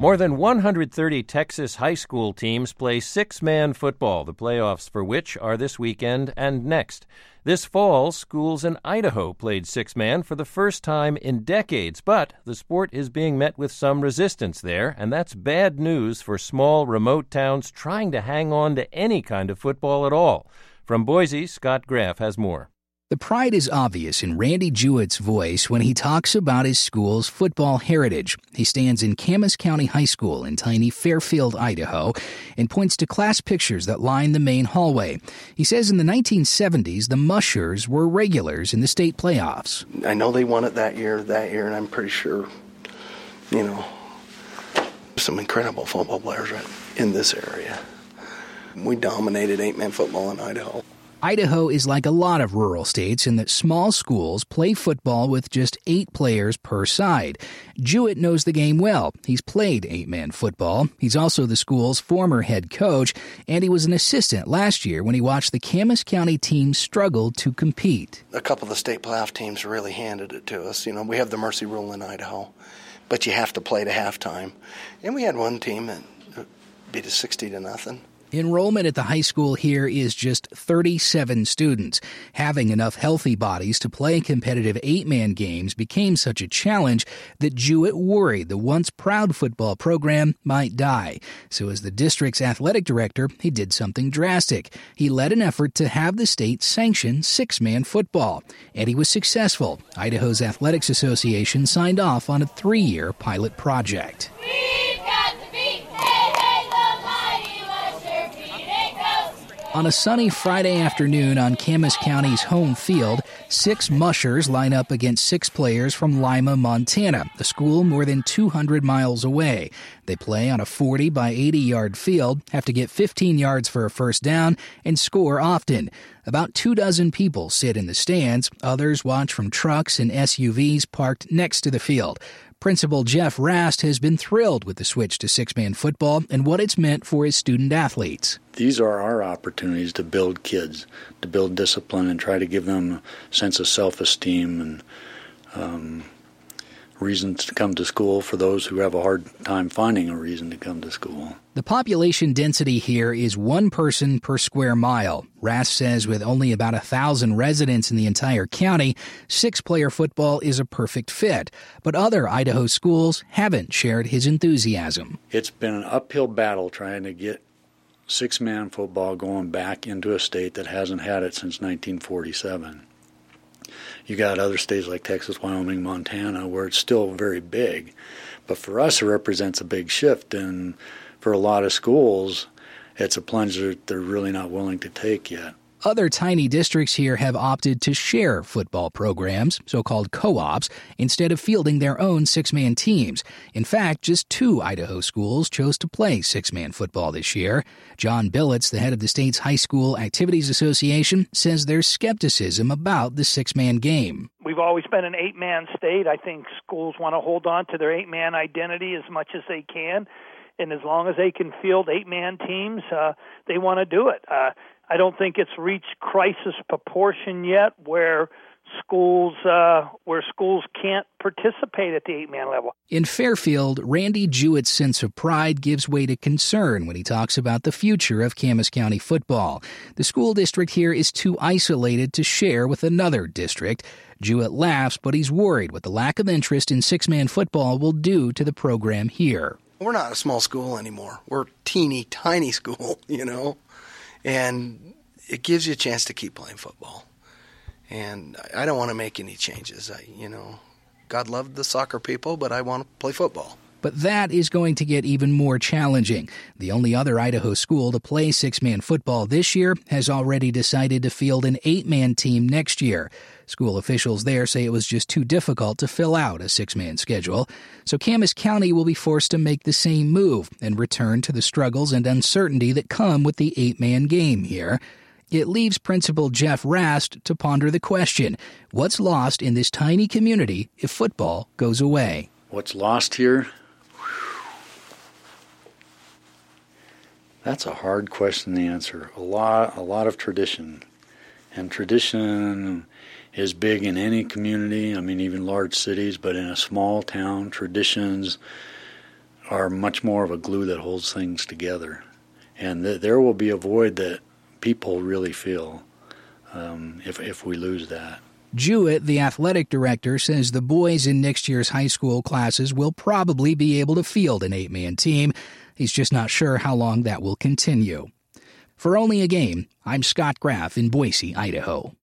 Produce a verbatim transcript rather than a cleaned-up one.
More than one hundred thirty Texas high school teams play six-man football, the playoffs for which are this weekend and next. This fall, schools in Idaho played six-man for the first time in decades, but the sport is being met with some resistance there, and that's bad news for small, remote towns trying to hang on to any kind of football at all. From Boise, Scott Graff has more. The pride is obvious in Randy Jewett's voice when he talks about his school's football heritage. He stands in Camas County High School in tiny Fairfield, Idaho, and points to class pictures that line the main hallway. He says in the nineteen seventies, the Mushers were regulars in the state playoffs. I know they won it that year, that year, and I'm pretty sure, you know, some incredible football players right in this area. We dominated eight-man football in Idaho. Idaho is like a lot of rural states in that small schools play football with just eight players per side. Jewett knows the game well. He's played eight-man football. He's also the school's former head coach, and he was an assistant last year when he watched the Camas County team struggle to compete. A couple of the state playoff teams really handed it to us. You know, we have the mercy rule in Idaho, but you have to play to halftime. And we had one team that beat us sixty to nothing. Enrollment at the high school here is just thirty-seven students. Having enough healthy bodies to play competitive eight-man games became such a challenge that Jewett worried the once proud football program might die. So as the district's athletic director, he did something drastic. He led an effort to have the state sanction six-man football. And he was successful. Idaho's Athletics Association signed off on a three-year pilot project. On a sunny Friday afternoon on Camas County's home field, six mushers line up against six players from Lima, Montana, a school more than two hundred miles away. They play on a forty by eighty yard field, have to get fifteen yards for a first down, and score often. About two dozen people sit in the stands. Others watch from trucks and S U Vs parked next to the field. Principal Jeff Rast has been thrilled with the switch to six-man football and what it's meant for his student athletes. These are our opportunities to build kids, to build discipline and try to give them a sense of self-esteem and um, reasons to come to school for those who have a hard time finding a reason to come to school. The population density here is one person per square mile. Rast says with only about a thousand residents in the entire county, six-player football is a perfect fit. But other Idaho schools haven't shared his enthusiasm. It's been an uphill battle trying to get six-man football going back into a state that hasn't had it since nineteen forty-seven. You got other states like Texas, Wyoming, Montana, where it's still very big. But for us, it represents a big shift, and for a lot of schools, it's a plunge that they're really not willing to take yet. Other tiny districts here have opted to share football programs, so-called co-ops, instead of fielding their own six-man teams. In fact, just two Idaho schools chose to play six-man football this year. John Billets, the head of the state's High School Activities Association, says there's skepticism about the six-man game. We've always been an eight-man state. I think schools want to hold on to their eight-man identity as much as they can. And as long as they can field eight-man teams, uh, they want to do it. Uh, I don't think it's reached crisis proportion yet where schools uh, where schools can't participate at the eight-man level. In Fairfield, Randy Jewett's sense of pride gives way to concern when he talks about the future of Camas County football. The school district here is too isolated to share with another district. Jewett laughs, but he's worried what the lack of interest in six-man football will do to the program here. We're not a small school anymore. We're a teeny, tiny school, you know. And it gives you a chance to keep playing football. And I don't want to make any changes. I, you know, God loved the soccer people, but I want to play football. But that is going to get even more challenging. The only other Idaho school to play six-man football this year has already decided to field an eight-man team next year. School officials there say it was just too difficult to fill out a six-man schedule. So Camas County will be forced to make the same move and return to the struggles and uncertainty that come with the eight-man game here. It leaves Principal Jeff Rast to ponder the question, what's lost in this tiny community if football goes away? What's lost here? That's a hard question to answer. A lot, a lot of tradition. And tradition is big in any community, I mean, even large cities, but in a small town, traditions are much more of a glue that holds things together. And th- there will be a void that people really feel um, if if we lose that. Jewett, the athletic director, says the boys in next year's high school classes will probably be able to field an eight-man team. He's just not sure how long that will continue. For Only a Game, I'm Scott Graff in Boise, Idaho.